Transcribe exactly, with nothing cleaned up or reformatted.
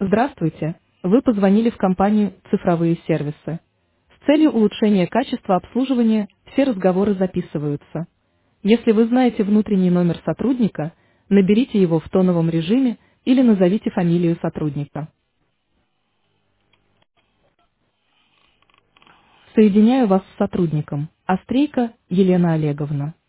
Здравствуйте! Вы позвонили в компанию «Цифровые сервисы». С целью улучшения качества обслуживания все разговоры записываются. Если вы знаете внутренний номер сотрудника, наберите его в тоновом режиме или назовите фамилию сотрудника. Соединяю вас с сотрудником. Острейко Елена Олеговна.